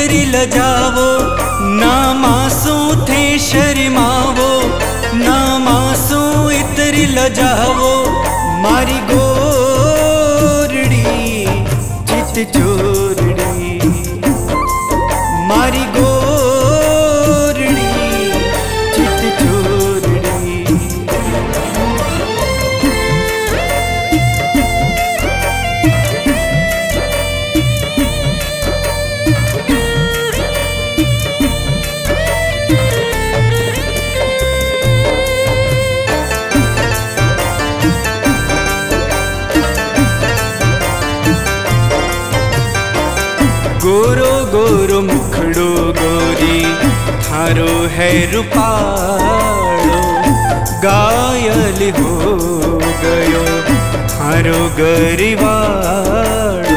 इतरी लजावो, ना मासूं थे शर्मावो, ना मासूं इतरी लजावो। मारी गोरड़ी चित चोरड़ी, मारी गोरड़ी चित चोरड़ी। गोरो गोरो मुखड़ो गोरी थारो है रूपाळो, घायल हो गयो थारो गरीवाळो।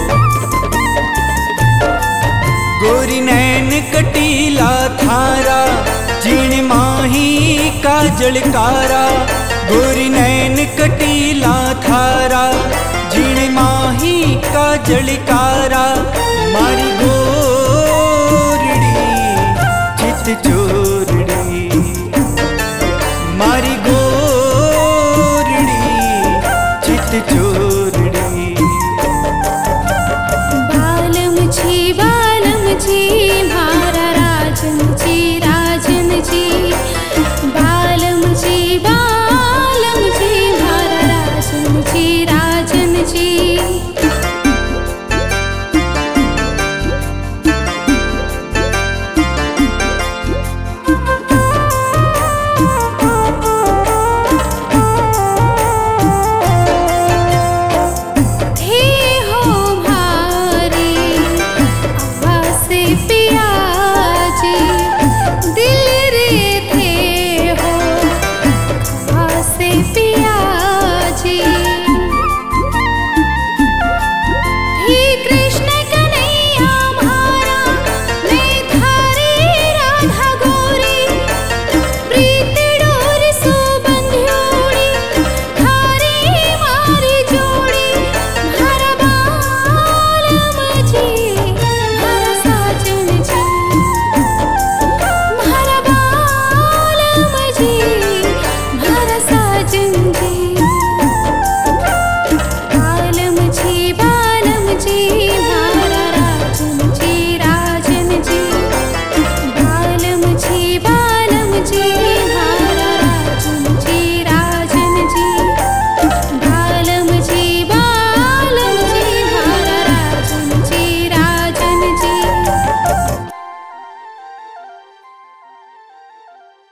गोरी नैन कटीला थारा, जीण माही काजलकारा। गोरी नैन कटीला थारा, जीण माही काजलकारा।